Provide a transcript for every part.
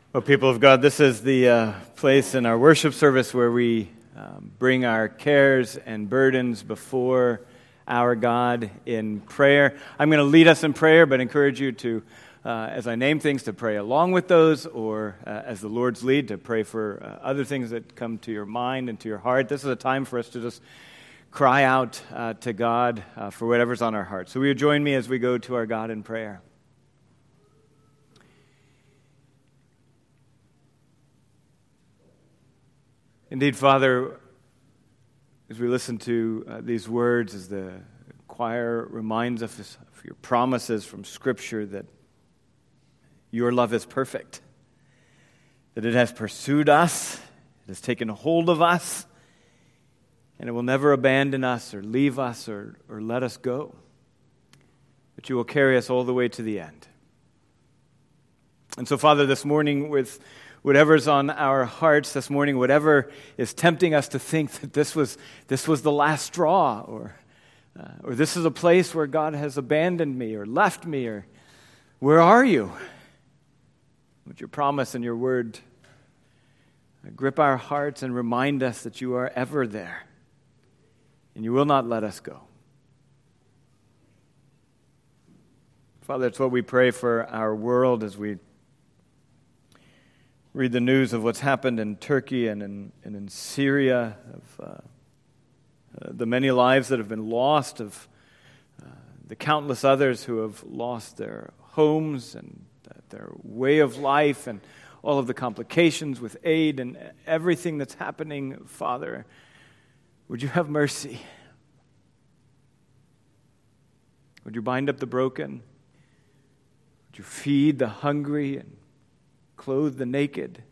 Well, people of God, this is the place in our worship service where we bring our cares and burdens before our God in prayer. I'm going to lead us in prayer, but encourage you to, as I name things, to pray along with those, or as the Lord's lead, to pray for other things that come to your mind and to your heart. This is a time for us to just cry out to God for whatever's on our heart. So will you join me as we go to our God in prayer? Indeed, Father, as we listen to these words, as the choir reminds us of your promises from Scripture that your love is perfect, that it has pursued us, it has taken hold of us, and it will never abandon us or leave us or let us go, but you will carry us all the way to the end. And so, Father, this morning, with whatever's on our hearts this morning, whatever is tempting us to think that this was the last straw, or this is a place where God has abandoned me or left me, or where are you? Would your promise and your word grip our hearts and remind us that you are ever there, and you will not let us go. Father, it's what we pray for our world as we read the news of what's happened in Turkey and in Syria, of the many lives that have been lost, of the countless others who have lost their homes and their way of life, and all of the complications with aid and everything that's happening. Father, would you have mercy? Would you bind up the broken? Would you feed the hungry and clothe the naked?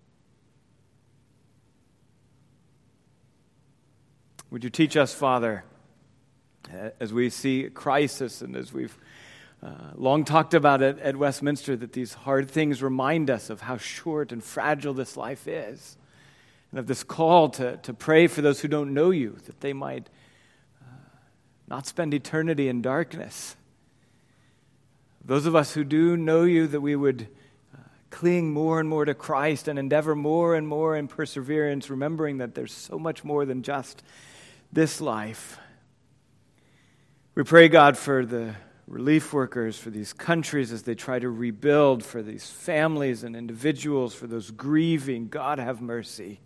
Would you teach us, Father, as we see crisis and as we've long talked about it at Westminster, that these hard things remind us of how short and fragile this life is, and of this call to pray for those who don't know you, that they might not spend eternity in darkness. Those of us who do know you, that we would cling more and more to Christ and endeavor more and more in perseverance, remembering that there's so much more than just this life. We pray, God, for the relief workers, for these countries as they try to rebuild, for these families and individuals, for those grieving. God, have mercy.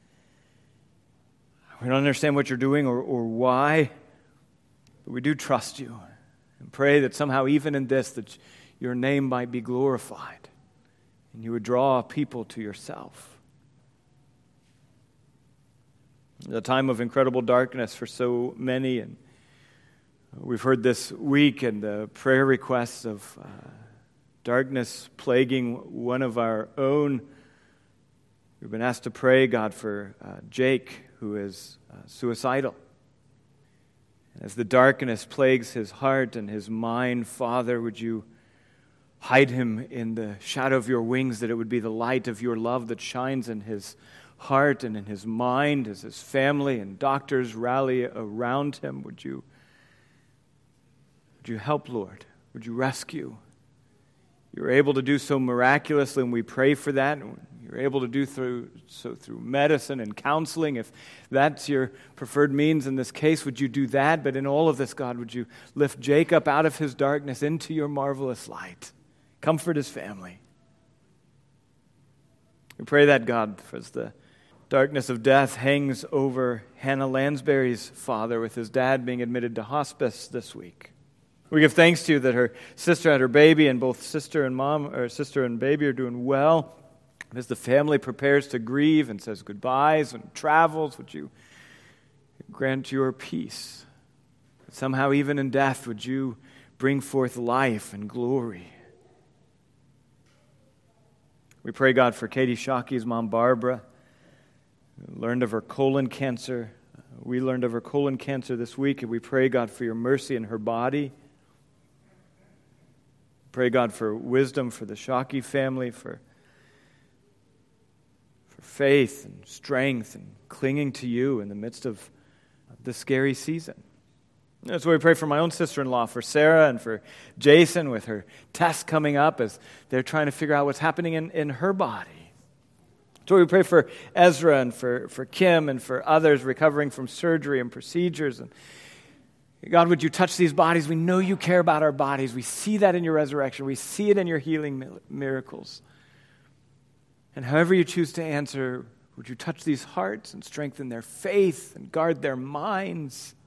We don't understand what you're doing or why, but we do trust you and pray that somehow even in this, that your name might be glorified and you would draw people to yourself. The time of incredible darkness for so many, and we've heard this week in the prayer requests of darkness plaguing one of our own. We've been asked to pray, God, for Jake, who is suicidal. As the darkness plagues his heart and his mind, Father, would you hide him in the shadow of your wings, that it would be the light of your love that shines in his heart and in his mind as his family and doctors rally around him. Would you help, Lord? Would you rescue? You're able to do so miraculously, and we pray for that. You're able to do so through medicine and counseling. If that's your preferred means in this case, would you do that? But in all of this, God, would you lift Jacob out of his darkness into your marvelous light? Comfort his family. We pray that, God, as the darkness of death hangs over Hannah Lansbury's father, with his dad being admitted to hospice this week. We give thanks to you that her sister had her baby, and both sister and baby are doing well. As the family prepares to grieve and says goodbyes and travels, would you grant your peace? Somehow, even in death, would you bring forth life and glory? We pray, God, for Katie Shockey's mom, Barbara, who learned of her colon cancer. We learned of her colon cancer this week, and we pray, God, for your mercy in her body. Pray, God, for wisdom for the Shockey family, for faith and strength and clinging to you in the midst of this scary season. That's why we pray for my own sister-in-law, for Sarah, and for Jason with her test coming up as they're trying to figure out what's happening in her body. So we pray for Ezra and for Kim and for others recovering from surgery and procedures. And God, would you touch these bodies? We know you care about our bodies. We see that in your resurrection. We see it in your healing miracles. And however you choose to answer, would you touch these hearts and strengthen their faith and guard their minds?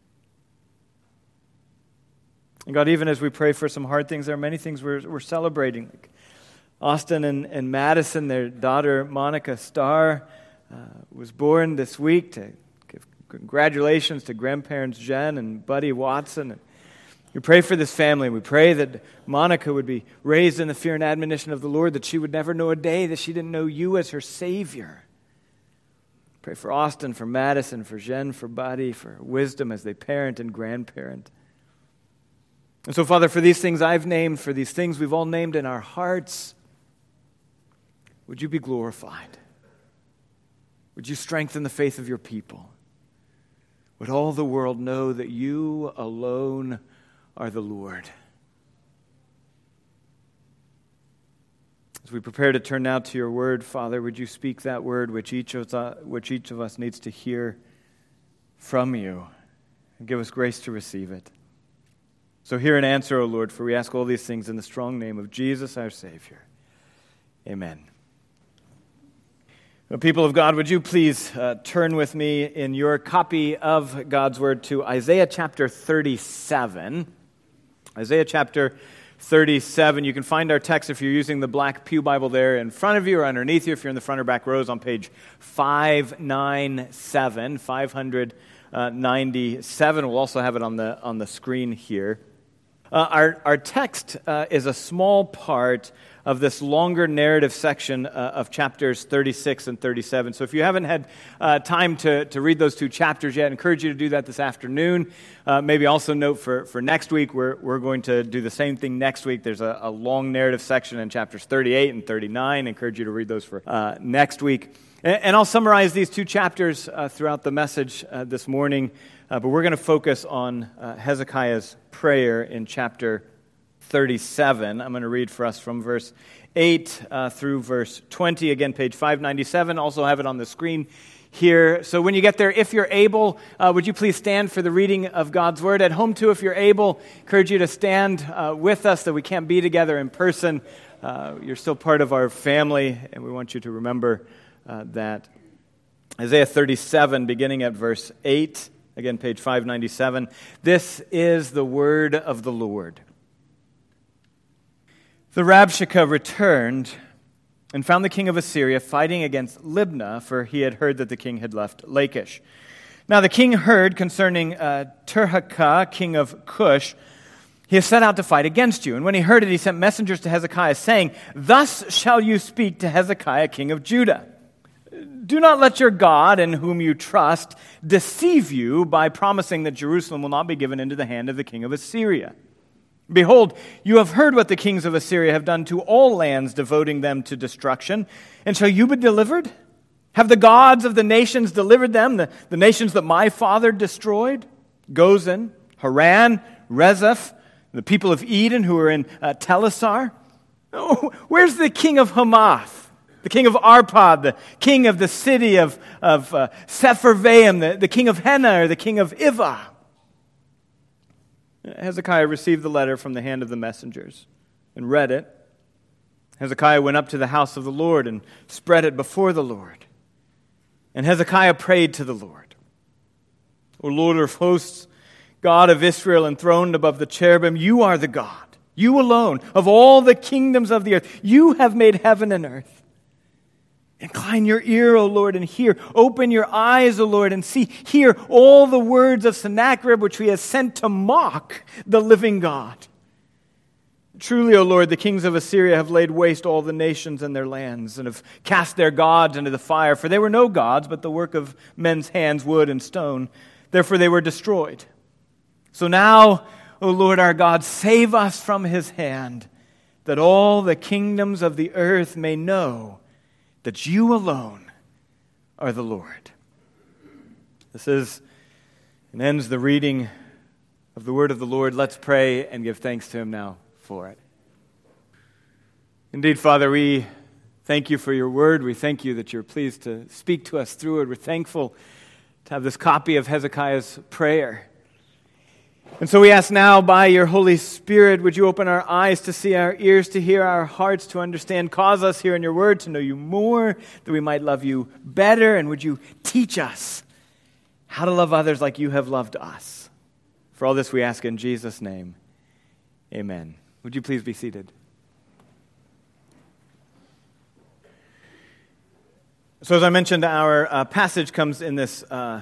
And God, even as we pray for some hard things, there are many things we're celebrating. Like Austin and Madison, their daughter Monica Starr was born this week. To give congratulations to grandparents Jen and Buddy Watson. We pray for this family. We pray that Monica would be raised in the fear and admonition of the Lord, that she would never know a day that she didn't know you as her Savior. Pray for Austin, for Madison, for Jen, for Buddy, for wisdom as they parent and grandparent. And so, Father, for these things I've named, for these things we've all named in our hearts, would you be glorified? Would you strengthen the faith of your people? Would all the world know that you alone are the Lord? As we prepare to turn now to your word, Father, would you speak that word which each of us needs to hear from you, and give us grace to receive it. So hear and answer, O Lord, for we ask all these things in the strong name of Jesus, our Savior. Amen. Well, people of God, would you please turn with me in your copy of God's Word to Isaiah chapter 37. Isaiah chapter 37. You can find our text if you're using the black pew Bible there in front of you or underneath you. If you're in the front or back rows, on page 597, 597. We'll also have it on the screen here. Our text is a small part of this longer narrative section of chapters 36 and 37. So if you haven't had time to read those two chapters yet, I encourage you to do that this afternoon. Maybe also note for next week, we're going to do the same thing next week. There's a long narrative section in chapters 38 and 39. I encourage you to read those for next week. And I'll summarize these two chapters throughout the message this morning. But we're going to focus on Hezekiah's prayer in chapter 37. I'm going to read for us from verse 8 through verse 20. Again, page 597. Also have it on the screen here. So when you get there, if you're able, would you please stand for the reading of God's Word? At home, too, if you're able, I encourage you to stand with us, that we can't be together in person. You're still part of our family, and we want you to remember that. Isaiah 37, beginning at verse 8. Again, page 597. This is the word of the Lord. The Rabshakeh returned and found the king of Assyria fighting against Libnah, for he had heard that the king had left Lachish. Now the king heard concerning Tirhakah, king of Cush. He has set out to fight against you. And when he heard it, he sent messengers to Hezekiah, saying, Thus shall you speak to Hezekiah, king of Judah. Do not let your God, in whom you trust, deceive you by promising that Jerusalem will not be given into the hand of the king of Assyria. Behold, you have heard what the kings of Assyria have done to all lands, devoting them to destruction. And shall you be delivered? Have the gods of the nations delivered them, the nations that my father destroyed? Gozan, Haran, Rezeph, the people of Eden who are in Telassar? Oh, where's the king of Hamath? The king of Arpad, the king of the city of Sepharvaim, the king of Hena, or the king of Ivah. Hezekiah received the letter from the hand of the messengers and read it. Hezekiah went up to the house of the Lord and spread it before the Lord. And Hezekiah prayed to the Lord. O Lord of hosts, God of Israel, enthroned above the cherubim, you are the God, you alone, of all the kingdoms of the earth. You have made heaven and earth. Incline your ear, O Lord, and hear. Open your eyes, O Lord, and see. Hear all the words of Sennacherib, which he has sent to mock the living God. Truly, O Lord, the kings of Assyria have laid waste all the nations and their lands, and have cast their gods into the fire. For they were no gods, but the work of men's hands, wood and stone. Therefore they were destroyed. So now, O Lord our God, save us from his hand, that all the kingdoms of the earth may know that you alone are the Lord. This is and ends the reading of the word of the Lord. Let's pray and give thanks to him now for it. Indeed, Father, we thank you for your word. We thank you that you're pleased to speak to us through it. We're thankful to have this copy of Hezekiah's prayer. And so we ask now, by your Holy Spirit, would you open our eyes to see, our ears to hear, our hearts to understand, cause us here in your word to know you more, that we might love you better, and would you teach us how to love others like you have loved us. For all this we ask in Jesus' name, amen. Would you please be seated? So as I mentioned, our passage comes in this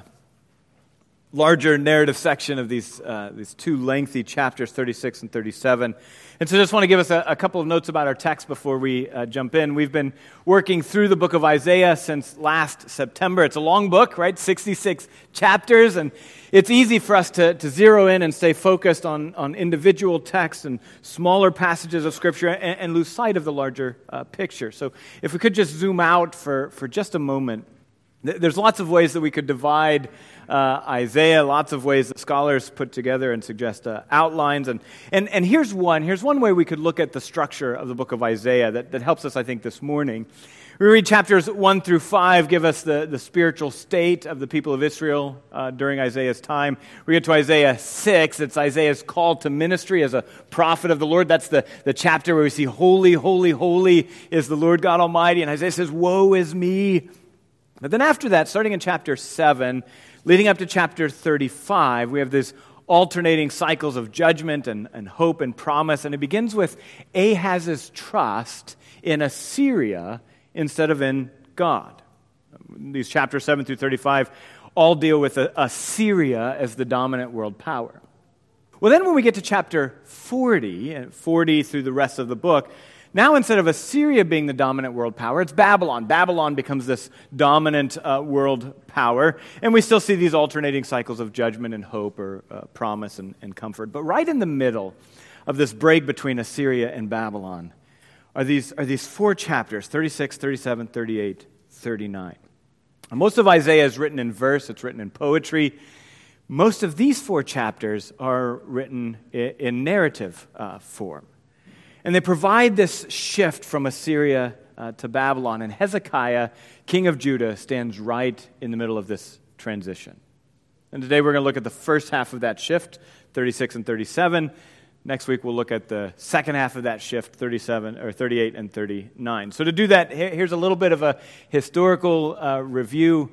larger narrative section of these two lengthy chapters, 36 and 37. And so I just want to give us a couple of notes about our text before we jump in. We've been working through the book of Isaiah since last September. It's a long book, right? 66 chapters, and it's easy for us to zero in and stay focused on individual texts and smaller passages of Scripture and lose sight of the larger picture. So if we could just zoom out for just a moment. There's lots of ways that we could divide Isaiah, lots of ways that scholars put together and suggest outlines. And here's one way we could look at the structure of the book of Isaiah that helps us, I think, this morning. We read chapters 1 through 5, give us the spiritual state of the people of Israel during Isaiah's time. We get to Isaiah 6, it's Isaiah's call to ministry as a prophet of the Lord. That's the chapter where we see, holy, holy, holy is the Lord God Almighty. And Isaiah says, woe is me. But then after that, starting in chapter 7, leading up to chapter 35, we have these alternating cycles of judgment and hope and promise. And it begins with Ahaz's trust in Assyria instead of in God. These chapters 7 through 35 all deal with Assyria as the dominant world power. Well, then when we get to chapter 40, and 40 through the rest of the book, now, instead of Assyria being the dominant world power, it's Babylon. Babylon becomes this dominant world power, and we still see these alternating cycles of judgment and hope or promise and comfort. But right in the middle of this break between Assyria and Babylon are these four chapters, 36, 37, 38, 39. And most of Isaiah is written in verse, it's written in poetry. Most of these four chapters are written in narrative form. And they provide this shift from Assyria to Babylon. And Hezekiah, king of Judah, stands right in the middle of this transition. And today we're going to look at the first half of that shift, 36 and 37. Next week we'll look at the second half of that shift, 38 and 39. So to do that, here's a little bit of a historical review.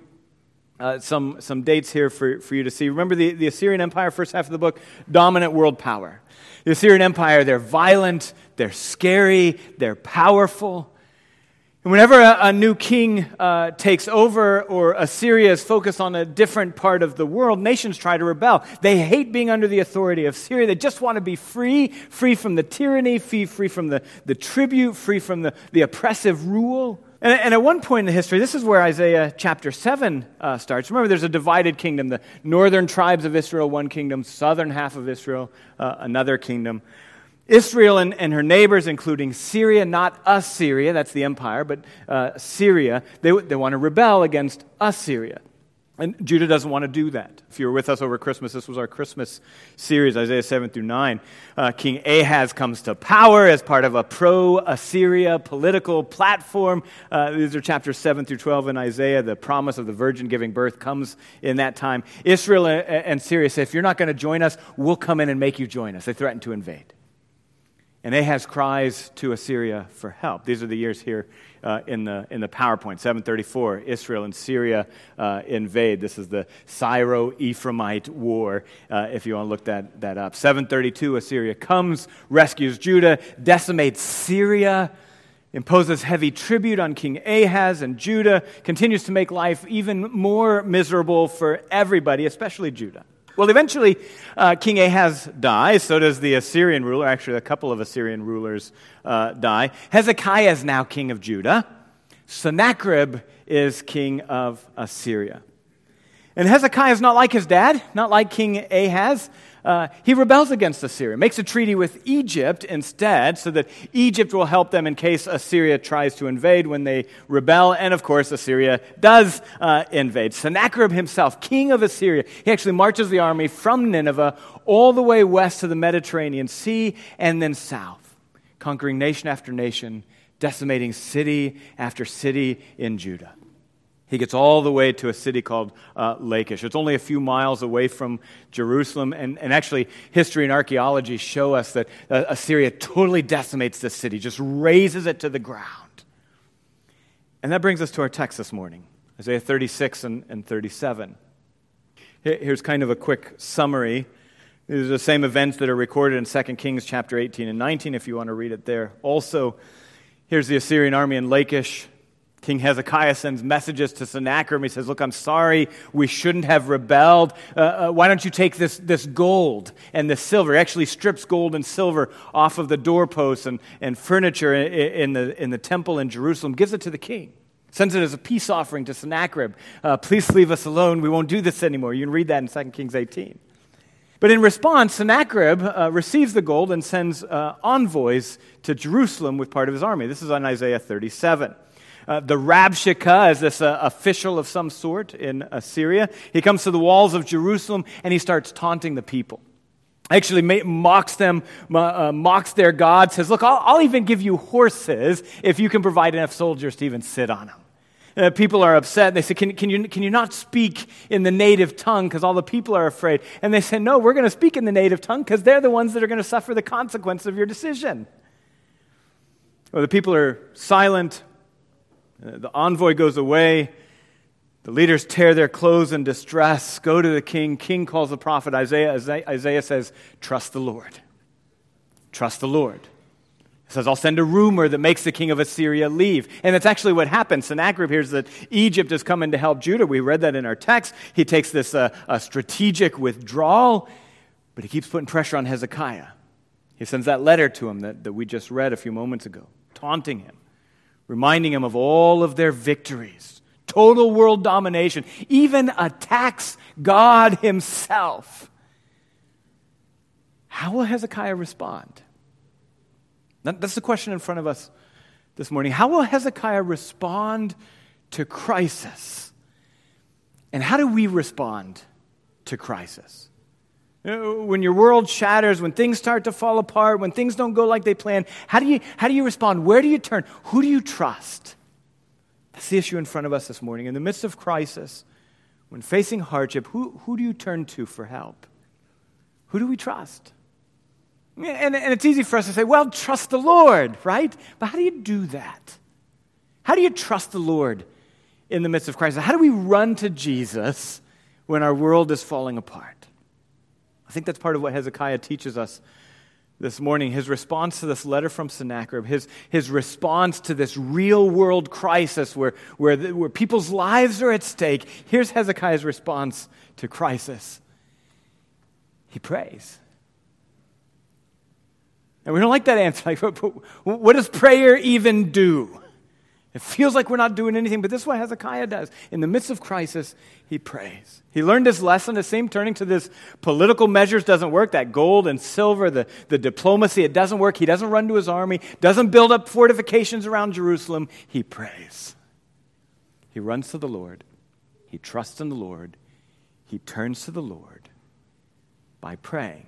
Some dates here for you to see. Remember the Assyrian Empire, first half of the book, dominant world power. The Assyrian Empire, they're violent, they're scary, they're powerful. And whenever a new king takes over or Assyria is focused on a different part of the world, nations try to rebel. They hate being under the authority of Syria. They just want to be free from the tyranny, free from the tribute, free from the oppressive rule. And at one point in the history, this is where Isaiah chapter 7 starts. Remember, there's a divided kingdom. The northern tribes of Israel, one kingdom. Southern half of Israel, another kingdom. Israel and her neighbors, including Syria, not Assyria, that's the empire, but Syria, they want to rebel against Assyria. And Judah doesn't want to do that. If you were with us over Christmas, this was our Christmas series, Isaiah 7 through 9. King Ahaz comes to power as part of a pro-Assyria political platform. These are chapters 7 through 12 in Isaiah. The promise of the virgin giving birth comes in that time. Israel and Syria say, if you're not going to join us, we'll come in and make you join us. They threaten to invade. And Ahaz cries to Assyria for help. These are the years here in the PowerPoint. 734, Israel and Syria invade. This is the Syro-Ephraimite War, if you want to look that up. 732, Assyria comes, rescues Judah, decimates Syria, imposes heavy tribute on King Ahaz, and Judah continues to make life even more miserable for everybody, especially Judah. Well, eventually, King Ahaz dies. So does the Assyrian ruler. Actually, a couple of Assyrian rulers die. Hezekiah is now king of Judah. Sennacherib is king of Assyria. And Hezekiah is not like his dad, not like King Ahaz. he rebels against Assyria, makes a treaty with Egypt instead so that Egypt will help them in case Assyria tries to invade when they rebel. And of course, Assyria does invade. Sennacherib himself, king of Assyria, he actually marches the army from Nineveh all the way west to the Mediterranean Sea and then south, conquering nation after nation, decimating city after city in Judah. He gets all the way to a city called Lachish. It's only a few miles away from Jerusalem, and actually history and archaeology show us that Assyria totally decimates this city, just razes it to the ground. And that brings us to our text this morning, Isaiah 36 and 37. Here's kind of a quick summary. These are the same events that are recorded in 2 Kings chapter 18 and 19, if you want to read it there. Also, here's the Assyrian army in Lachish. King Hezekiah sends messages to Sennacherib. He says, look, I'm sorry, we shouldn't have rebelled. Why don't you take this gold and this silver? He actually strips gold and silver off of the doorposts and furniture in the temple in Jerusalem, gives it to the king. Sends it as a peace offering to Sennacherib. Please leave us alone. We won't do this anymore. You can read that in 2 Kings 18. But in response, Sennacherib receives the gold and sends envoys to Jerusalem with part of his army. This is on Isaiah 37. The Rabshakeh is this official of some sort in Assyria. He comes to the walls of Jerusalem and he starts taunting the people. Actually mocks them, mocks their God, says, look, I'll even give you horses if you can provide enough soldiers to even sit on them. People are upset. They say, can you not speak in the native tongue because all the people are afraid? And they say, no, we're going to speak in the native tongue because they're the ones that are going to suffer the consequence of your decision. Well, the people are silent. The envoy goes away. The leaders tear their clothes in distress, go to the king. King calls the prophet Isaiah. Isaiah says, trust the Lord. Trust the Lord. He says, I'll send a rumor that makes the king of Assyria leave. And that's actually what happens. Sennacherib hears that Egypt is coming to help Judah. We read that in our text. He takes this strategic withdrawal, but he keeps putting pressure on Hezekiah. He sends that letter to him that we just read a few moments ago, taunting him, reminding him of all of their victories, total world domination, even attacks God himself. How will Hezekiah respond? That's the question in front of us this morning. How will Hezekiah respond to crisis? And how do we respond to crisis? When your world shatters, when things start to fall apart, when things don't go like they plan, how do you respond? Where do you turn? Who do you trust? That's the issue in front of us this morning. In the midst of crisis, when facing hardship, who do you turn to for help? Who do we trust? And it's easy for us to say, well, trust the Lord, right? But how do you do that? How do you trust the Lord in the midst of crisis? How do we run to Jesus when our world is falling apart? I think that's part of what Hezekiah teaches us this morning. His response to this letter from Sennacherib, his response to this real-world crisis where people's lives are at stake. Here's Hezekiah's response to crisis. He prays. And we don't like that answer. Like, what does prayer even do? It feels like we're not doing anything, but this is what Hezekiah does. In the midst of crisis, he prays. He learned his lesson. The same turning to this political measures doesn't work. That gold and silver, the diplomacy, it doesn't work. He doesn't run to his army, doesn't build up fortifications around Jerusalem. He prays. He runs to the Lord. He trusts in the Lord. He turns to the Lord by praying.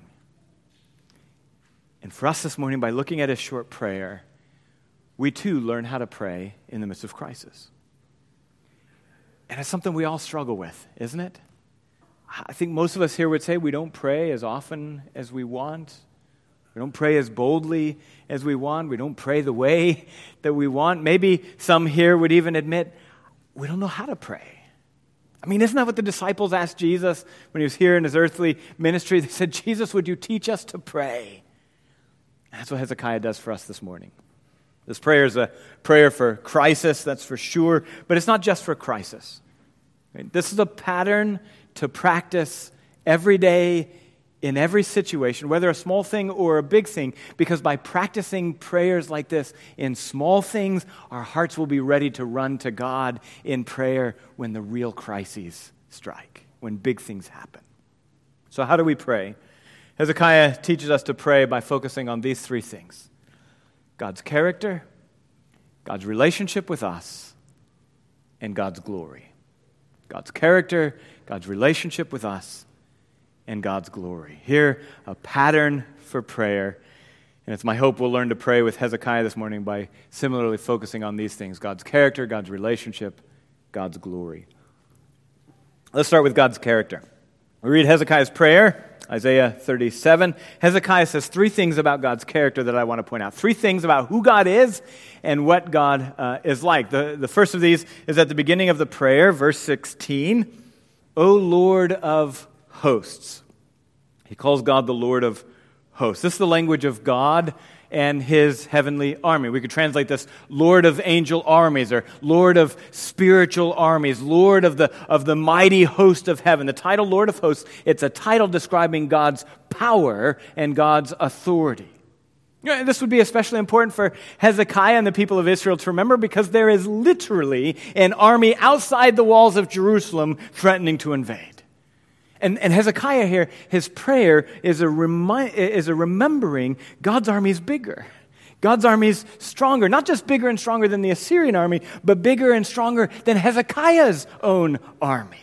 And for us this morning, by looking at his short prayer, we too learn how to pray in the midst of crisis. And it's something we all struggle with, isn't it? I think most of us here would say we don't pray as often as we want. We don't pray as boldly as we want. We don't pray the way that we want. Maybe some here would even admit we don't know how to pray. I mean, isn't that what the disciples asked Jesus when he was here in his earthly ministry? They said, Jesus, would you teach us to pray? And that's what Hezekiah does for us this morning. This prayer is a prayer for crisis, that's for sure, but it's not just for crisis. Right? This is a pattern to practice every day in every situation, whether a small thing or a big thing, because by practicing prayers like this in small things, our hearts will be ready to run to God in prayer when the real crises strike, when big things happen. So how do we pray? Hezekiah teaches us to pray by focusing on these three things: God's character, God's relationship with us, and God's glory. God's character, God's relationship with us, and God's glory. Here, a pattern for prayer. And it's my hope we'll learn to pray with Hezekiah this morning by similarly focusing on these things: God's character, God's relationship, God's glory. Let's start with God's character. We read Hezekiah's prayer, Isaiah 37. Hezekiah says three things about God's character that I want to point out. Three things about who God is and what God is like. The first of these is at the beginning of the prayer, verse 16. O Lord of hosts. He calls God the Lord of hosts. This is the language of God and his heavenly army. We could translate this Lord of angel armies, or Lord of spiritual armies, Lord of the mighty host of heaven. The title Lord of hosts, it's a title describing God's power and God's authority. This would be especially important for Hezekiah and the people of Israel to remember, because there is literally an army outside the walls of Jerusalem threatening to invade. And Hezekiah here, his prayer is a remembering God's army is bigger. God's army is stronger, not just bigger and stronger than the Assyrian army, but bigger and stronger than Hezekiah's own army.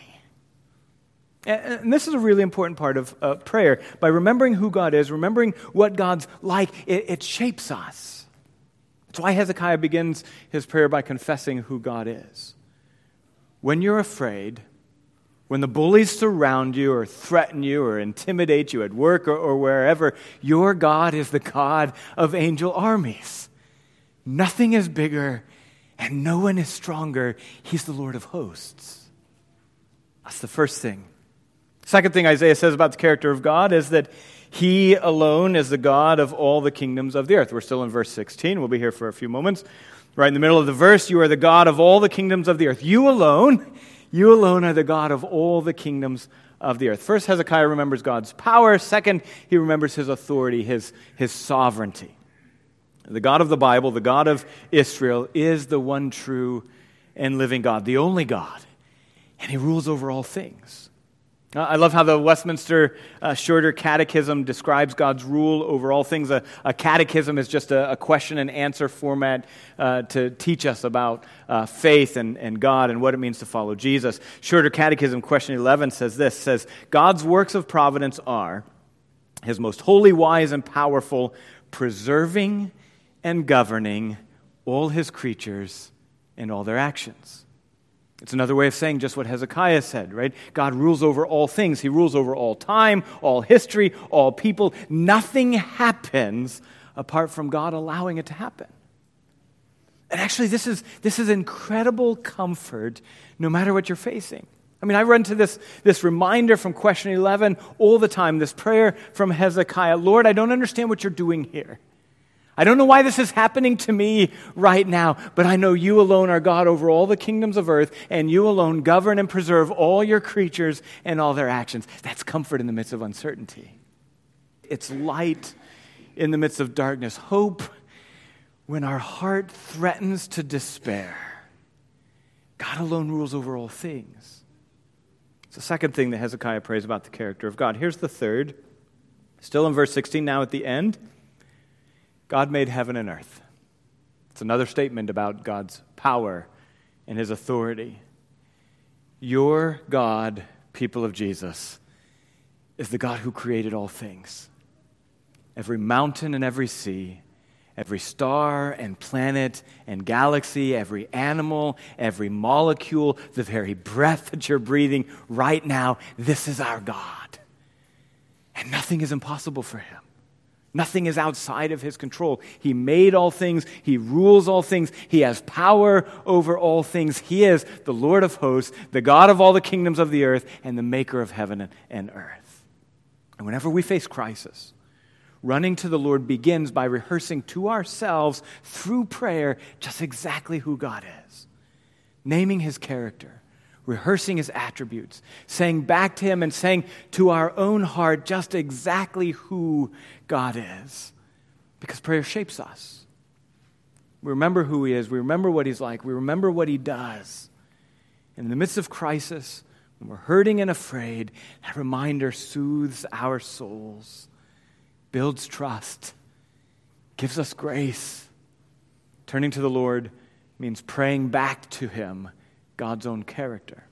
And this is a really important part of prayer. By remembering who God is, remembering what God's like, it shapes us. That's why Hezekiah begins his prayer by confessing who God is. When you're afraid, when the bullies surround you or threaten you or intimidate you at work or wherever, your God is the God of angel armies. Nothing is bigger and no one is stronger. He's the Lord of hosts. That's the first thing. Second thing Isaiah says about the character of God is that he alone is the God of all the kingdoms of the earth. We're still in verse 16. We'll be here for a few moments. Right in the middle of the verse, you are the God of all the kingdoms of the earth. You alone are the God of all the kingdoms of the earth. First, Hezekiah remembers God's power. Second, he remembers his authority, his sovereignty. The God of the Bible, the God of Israel, is the one true and living God, the only God. And he rules over all things. I love how the Westminster Shorter Catechism describes God's rule over all things. A catechism is just a question and answer format to teach us about faith and God and what it means to follow Jesus. Shorter Catechism, question 11, says, God's works of providence are his most holy, wise, and powerful, preserving and governing all his creatures and all their actions. It's another way of saying just what Hezekiah said, right? God rules over all things. He rules over all time, all history, all people. Nothing happens apart from God allowing it to happen. And actually, this is incredible comfort no matter what you're facing. I mean, I run to this reminder from question 11 all the time, this prayer from Hezekiah. Lord, I don't understand what you're doing here. I don't know why this is happening to me right now, but I know you alone are God over all the kingdoms of earth, and you alone govern and preserve all your creatures and all their actions. That's comfort in the midst of uncertainty. It's light in the midst of darkness, hope when our heart threatens to despair. God alone rules over all things. It's the second thing that Hezekiah prays about the character of God. Here's the third, still in verse 16, now at the end. God made heaven and earth. It's another statement about God's power and his authority. Your God, people of Jesus, is the God who created all things. Every mountain and every sea, every star and planet and galaxy, every animal, every molecule, the very breath that you're breathing right now, this is our God. And nothing is impossible for him. Nothing is outside of his control. He made all things. He rules all things. He has power over all things. He is the Lord of hosts, the God of all the kingdoms of the earth, and the maker of heaven and earth. And whenever we face crisis, running to the Lord begins by rehearsing to ourselves through prayer just exactly who God is, naming his character, rehearsing his attributes, saying back to him and saying to our own heart just exactly who God is. Because prayer shapes us. We remember who he is. We remember what he's like. We remember what he does. And in the midst of crisis, when we're hurting and afraid, that reminder soothes our souls builds trust, gives us grace. Turning to the Lord means praying back to him God's own character.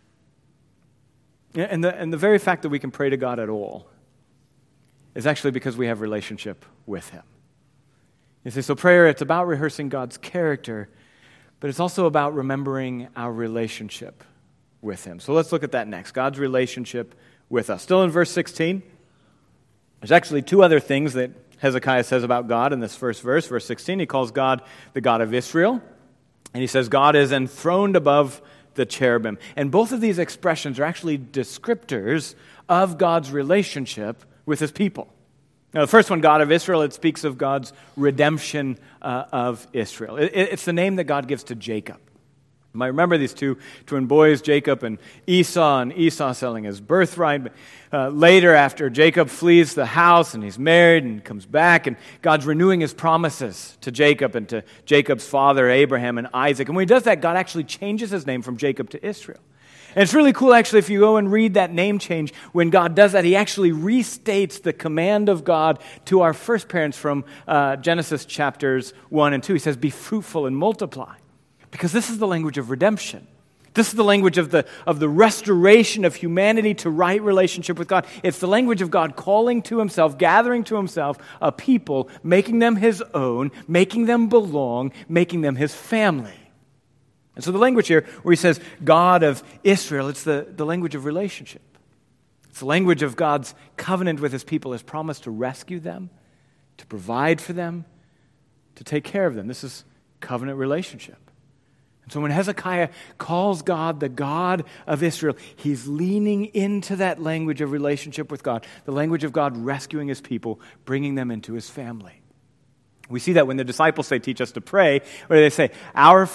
And the very fact that we can pray to God at all is actually because we have relationship with him. You see, so prayer, it's about rehearsing God's character, but it's also about remembering our relationship with him. So let's look at that next, God's relationship with us. Still in verse 16, there's actually two other things that Hezekiah says about God in this first verse. Verse 16, he calls God the God of Israel, and he says God is enthroned above the cherubim. And both of these expressions are actually descriptors of God's relationship with his people. Now, the first one, God of Israel, it speaks of God's redemption of Israel. It's the name that God gives to Jacob. You might remember these two twin boys, Jacob and Esau selling his birthright. Later, after Jacob flees the house and he's married and comes back, and God's renewing his promises to Jacob and to Jacob's father, Abraham and Isaac. And when he does that, God actually changes his name from Jacob to Israel. And it's really cool, actually, if you go and read that name change, when God does that, he actually restates the command of God to our first parents from Genesis chapters 1 and 2. He says, be fruitful and multiply. Because this is the language of redemption. This is the language of the restoration of humanity to right relationship with God. It's the language of God calling to himself, gathering to himself a people, making them his own, making them belong, making them his family. And so the language here where he says, God of Israel, it's the language of relationship. It's the language of God's covenant with his people, his promise to rescue them, to provide for them, to take care of them. This is covenant relationship. And so when Hezekiah calls God the God of Israel, he's leaning into that language of relationship with God, the language of God rescuing his people, bringing them into his family. We see that when the disciples say, teach us to pray, or they say, our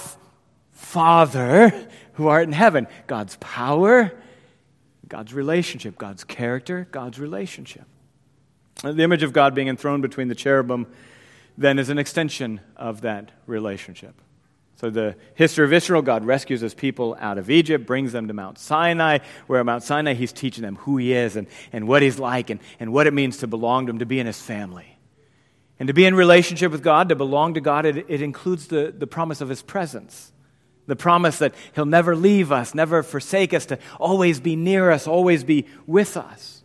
Father who art in heaven. God's power, God's relationship, God's character, God's relationship. The image of God being enthroned between the cherubim then is an extension of that relationship. So the history of Israel, God rescues his people out of Egypt, brings them to Mount Sinai, where at Mount Sinai he's teaching them who he is and what he's like and what it means to belong to him, to be in his family. And to be in relationship with God, to belong to God, it includes the promise of his presence. The promise that he'll never leave us, never forsake us, to always be near us, always be with us.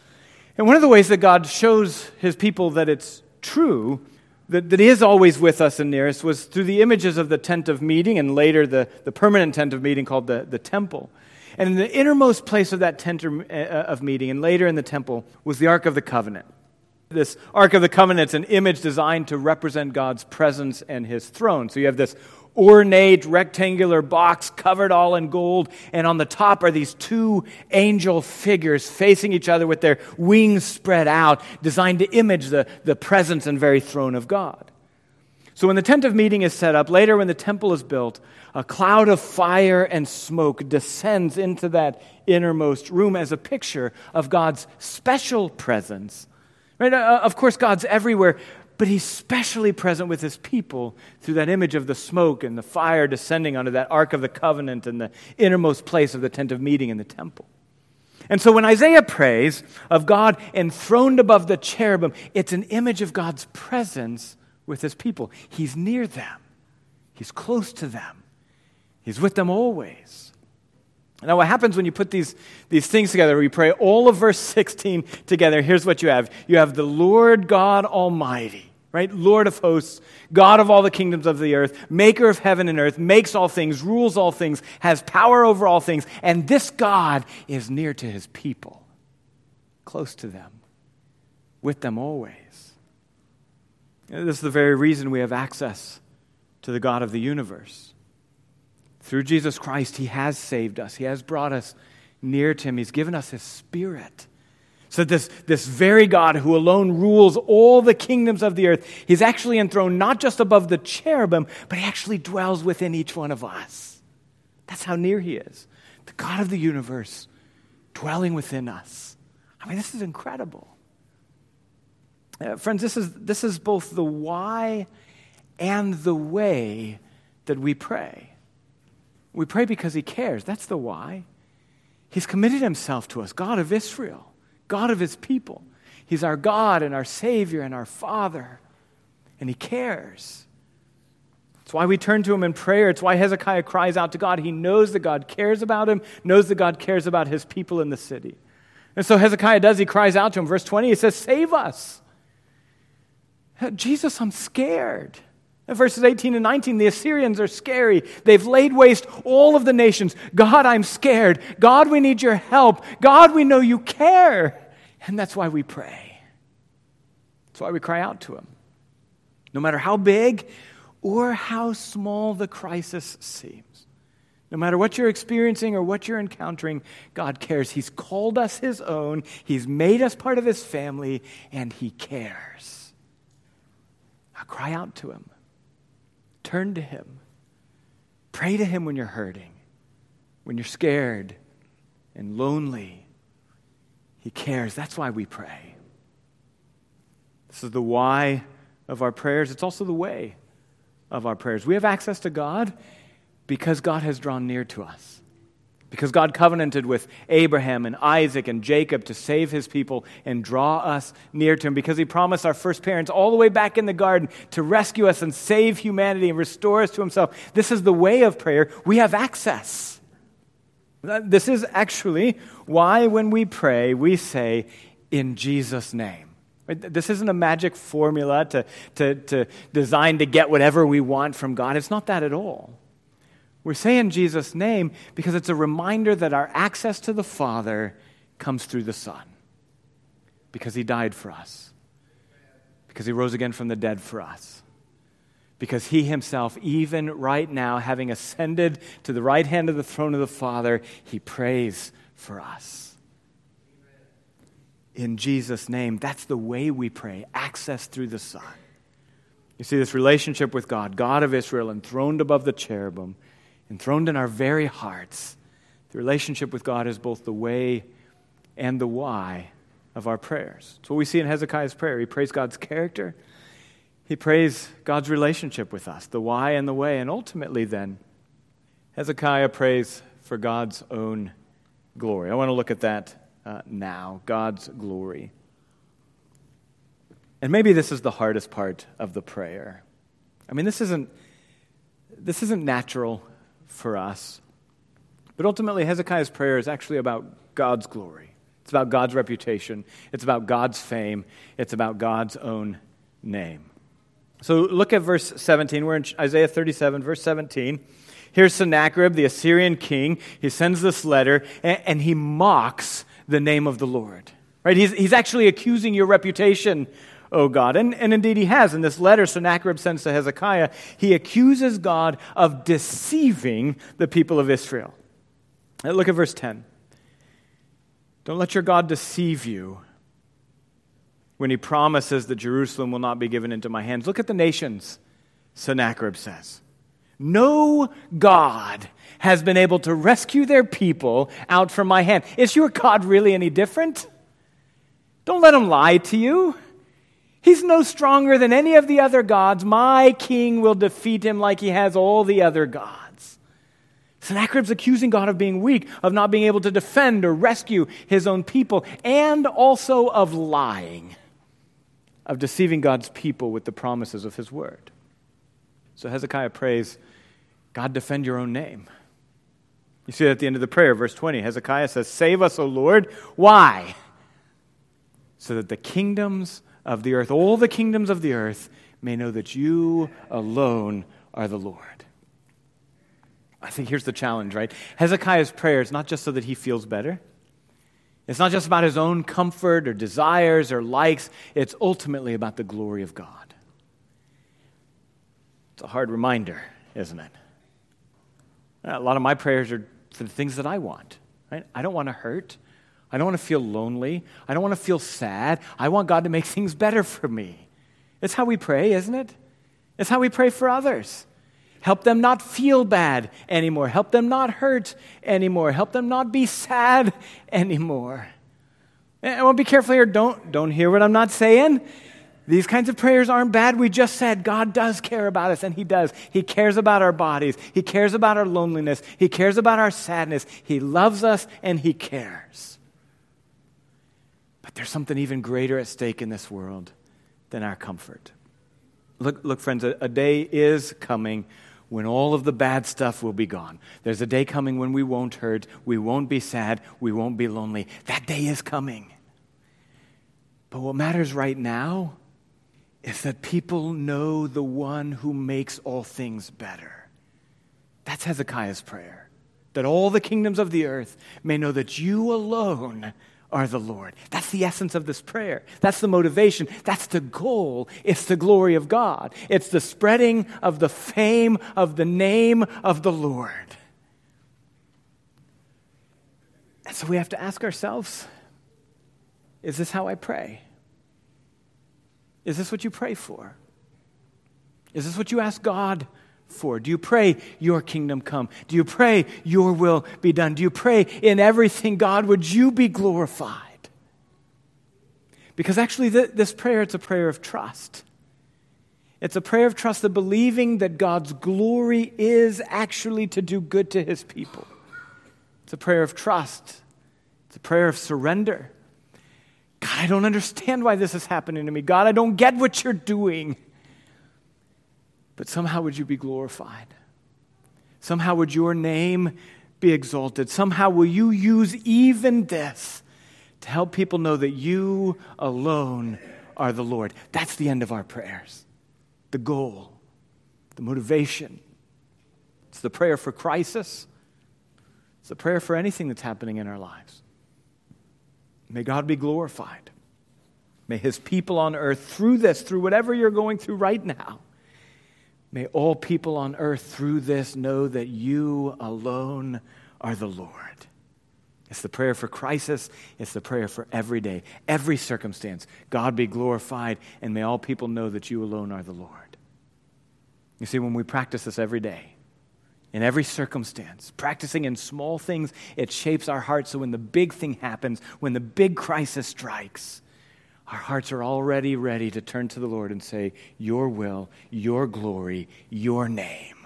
And one of the ways that God shows his people that it's true, that he is always with us and near us, was through the images of the tent of meeting and later the permanent tent of meeting called the temple. And in the innermost place of that tent of meeting and later in the temple was the Ark of the Covenant. This Ark of the Covenant is an image designed to represent God's presence and his throne. So you have this ornate rectangular box covered all in gold, and on the top are these two angel figures facing each other with their wings spread out, designed to image the presence and very throne of God. So when the tent of meeting is set up, later when the temple is built, a cloud of fire and smoke descends into that innermost room as a picture of God's special presence. Right? Of course, God's everywhere, but he's specially present with his people through that image of the smoke and the fire descending onto that Ark of the Covenant and the innermost place of the tent of meeting in the temple. And so when Isaiah prays of God enthroned above the cherubim, it's an image of God's presence with his people. He's near them. He's close to them. He's with them always. Now, what happens when you put these things together, we pray all of verse 16 together, here's what you have. You have the Lord God Almighty, right? Lord of hosts, God of all the kingdoms of the earth, maker of heaven and earth, makes all things, rules all things, has power over all things, and this God is near to his people, close to them, with them always. This is the very reason we have access to the God of the universe. Through Jesus Christ, he has saved us. He has brought us near to him. He's given us his Spirit. So this very God who alone rules all the kingdoms of the earth, he's actually enthroned not just above the cherubim, but he actually dwells within each one of us. That's how near he is. The God of the universe dwelling within us. I mean, this is incredible. Friends, this is both the why and the way that we pray. We pray because he cares. That's the why. He's committed himself to us, God of Israel, God of his people. He's our God and our Savior and our Father, and He cares. It's why we turn to Him in prayer. It's why Hezekiah cries out to God. He knows that God cares about him, knows that God cares about his people in the city. And so Hezekiah does. He cries out to Him. Verse 20, he says, save us. Jesus, I'm scared. In verses 18 and 19, the Assyrians are scary. They've laid waste all of the nations. God, I'm scared. God, we need your help. God, we know you care. And that's why we pray. That's why we cry out to Him. No matter how big or how small the crisis seems, no matter what you're experiencing or what you're encountering, God cares. He's called us His own. He's made us part of His family, and He cares. Now cry out to Him. Turn to Him. Pray to Him when you're hurting, when you're scared and lonely. He cares. That's why we pray. This is the why of our prayers. It's also the way of our prayers. We have access to God because God has drawn near to us. Because God covenanted with Abraham and Isaac and Jacob to save His people and draw us near to Him. Because He promised our first parents all the way back in the garden to rescue us and save humanity and restore us to Himself. This is the way of prayer. We have access. This is actually why when we pray, we say, in Jesus' name. This isn't a magic formula designed to get whatever we want from God. It's not that at all. We're saying Jesus' name because it's a reminder that our access to the Father comes through the Son. Because He died for us. Because He rose again from the dead for us. Because He Himself, even right now, having ascended to the right hand of the throne of the Father, He prays for us. In Jesus' name, that's the way we pray, access through the Son. You see, this relationship with God, God of Israel, enthroned above the cherubim, enthroned in our very hearts. The relationship with God is both the way and the why of our prayers. It's what we see in Hezekiah's prayer. He prays God's character. He prays God's relationship with us, the why and the way. And ultimately then, Hezekiah prays for God's own glory. I want to look at that now, God's glory. And maybe this is the hardest part of the prayer. I mean, this isn't natural for us. But ultimately, Hezekiah's prayer is actually about God's glory. It's about God's reputation. It's about God's fame. It's about God's own name. So look at verse 17. We're in Isaiah 37, verse 17. Here's Sennacherib, the Assyrian king. He sends this letter, and he mocks the name of the Lord. Right? He's actually accusing your reputation, O God. And indeed he has. In this letter Sennacherib sends to Hezekiah, he accuses God of deceiving the people of Israel. Now look at verse 10. Don't let your God deceive you when He promises that Jerusalem will not be given into my hands. Look at the nations, Sennacherib says. No God has been able to rescue their people out from my hand. Is your God really any different? Don't let him lie to you. He's no stronger than any of the other gods. My king will defeat him like he has all the other gods. Sennacherib's accusing God of being weak, of not being able to defend or rescue his own people, and also of lying, of deceiving God's people with the promises of His word. So Hezekiah prays, God, defend your own name. You see that at the end of the prayer, verse 20. Hezekiah says, save us, O Lord. Why? So that the kingdoms of the earth, all the kingdoms of the earth, may know that you alone are the Lord. I think here's the challenge, right? Hezekiah's prayer is not just so that he feels better. It's not just about his own comfort or desires or likes. It's ultimately about the glory of God. It's a hard reminder, isn't it? A lot of my prayers are for the things that I want. Right? I don't want to hurt. I don't want to feel lonely. I don't want to feel sad. I want God to make things better for me. It's how we pray, isn't it? It's how we pray for others. Help them not feel bad anymore. Help them not hurt anymore. Help them not be sad anymore. And I want to be careful here. Don't hear what I'm not saying. These kinds of prayers aren't bad. We just said God does care about us, and He does. He cares about our bodies. He cares about our loneliness. He cares about our sadness. He loves us, and He cares. But But there's something even greater at stake in this world than our comfort. Look, friends, a day is coming when all of the bad stuff will be gone. There's a day coming when we won't hurt, we won't be sad, we won't be lonely. That day is coming. But what matters right now is that people know the one who makes all things better. That's Hezekiah's prayer. That all the kingdoms of the earth may know that you alone are the Lord. That's the essence of this prayer. That's the motivation. That's the goal. It's the glory of God. It's the spreading of the fame of the name of the Lord. And so we have to ask ourselves, is this how I pray? Is this what you pray for? Is this what you ask God for? Do you pray, your kingdom come? Do you pray, your will be done? Do you pray in everything, God, would you be glorified? Because actually this prayer, it's a prayer of trust. It's a prayer of trust, of believing that God's glory is actually to do good to his people. It's a prayer of trust. It's a prayer of surrender. God, I don't understand why this is happening to me. God, I don't get what you're doing. But somehow would you be glorified? Somehow would your name be exalted? Somehow will you use even this to help people know that you alone are the Lord? That's the end of our prayers. The goal, the motivation. It's the prayer for crisis. It's the prayer for anything that's happening in our lives. May God be glorified. May his people on earth, through this, through whatever you're going through right now, may all people on earth through this know that you alone are the Lord. It's the prayer for crisis. It's the prayer for every day, every circumstance. God be glorified, and may all people know that you alone are the Lord. You see, when we practice this every day, in every circumstance, practicing in small things, it shapes our hearts so when the big thing happens, when the big crisis strikes, our hearts are already ready to turn to the Lord and say, your will, your glory, your name.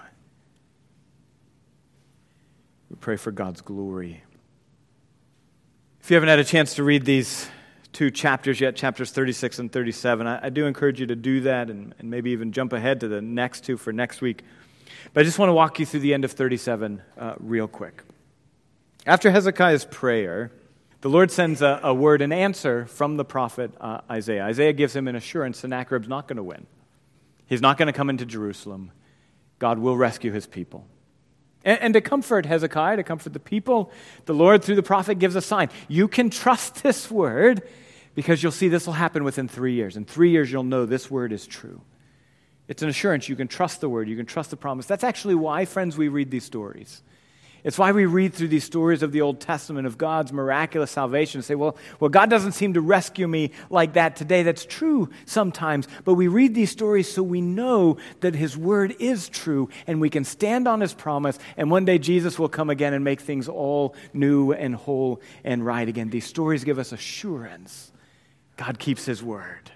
We pray for God's glory. If you haven't had a chance to read these two chapters yet, chapters 36 and 37, I do encourage you to do that and maybe even jump ahead to the next two for next week. But I just want to walk you through the end of 37 real quick. After Hezekiah's prayer, the Lord sends a word, an answer from the prophet Isaiah. Isaiah gives him an assurance Sennacherib's not going to win. He's not going to come into Jerusalem. God will rescue his people. And to comfort Hezekiah, to comfort the people, the Lord, through the prophet, gives a sign. You can trust this word because you'll see this will happen within 3 years. In 3 years, you'll know this word is true. It's an assurance. You can trust the word. You can trust the promise. That's actually why, friends, we read these stories. It's why we read through these stories of the Old Testament of God's miraculous salvation and say, well, God doesn't seem to rescue me like that today. That's true sometimes. But we read these stories so we know that his word is true and we can stand on his promise. And one day Jesus will come again and make things all new and whole and right again. These stories give us assurance. God keeps his word.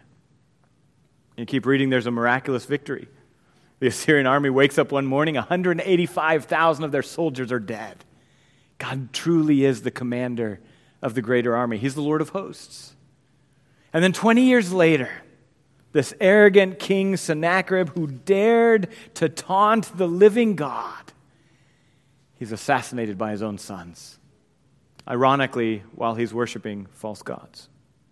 You keep reading, there's a miraculous victory. The Assyrian army wakes up one morning, 185,000 of their soldiers are dead. God truly is the commander of the greater army. He's the Lord of hosts. And then 20 years later, this arrogant king Sennacherib, who dared to taunt the living God, he's assassinated by his own sons. Ironically, while he's worshiping false gods.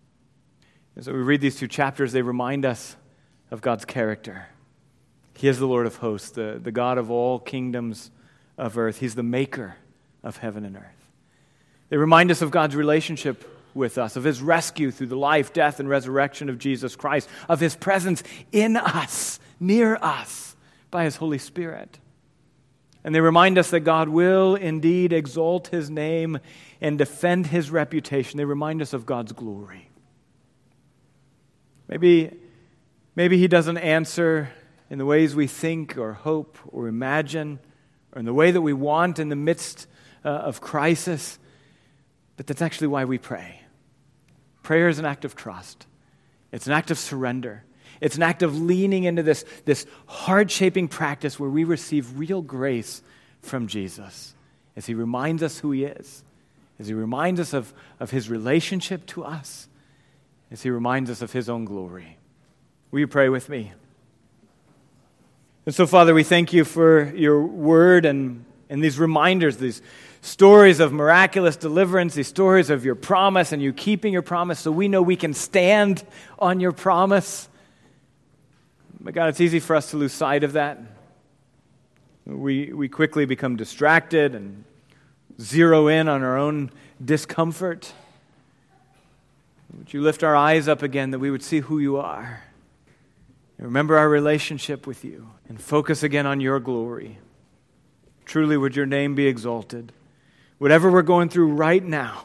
And so we read these two chapters, they remind us of God's character. He is the Lord of hosts, the God of all kingdoms of earth. He's the maker of heaven and earth. They remind us of God's relationship with us, of his rescue through the life, death, and resurrection of Jesus Christ, of his presence in us, near us, by his Holy Spirit. And they remind us that God will indeed exalt his name and defend his reputation. They remind us of God's glory. Maybe he doesn't answer in the ways we think or hope or imagine, or in the way that we want in the midst of crisis. But that's actually why we pray. Prayer is an act of trust. It's an act of surrender. It's an act of leaning into this heart-shaping practice where we receive real grace from Jesus as he reminds us who he is, as he reminds us of his relationship to us, as he reminds us of his own glory. Will you pray with me? And so, Father, we thank you for your word and these reminders, these stories of miraculous deliverance, these stories of your promise and you keeping your promise so we know we can stand on your promise. But God, it's easy for us to lose sight of that. We quickly become distracted and zero in on our own discomfort. Would you lift our eyes up again that we would see who you are? And remember our relationship with you and focus again on your glory. Truly, would your name be exalted. Whatever we're going through right now,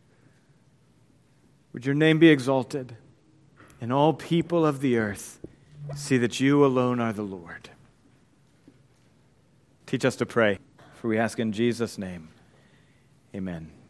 would your name be exalted, and all people of the earth see that you alone are the Lord. Teach us to pray, for we ask in Jesus' name. Amen.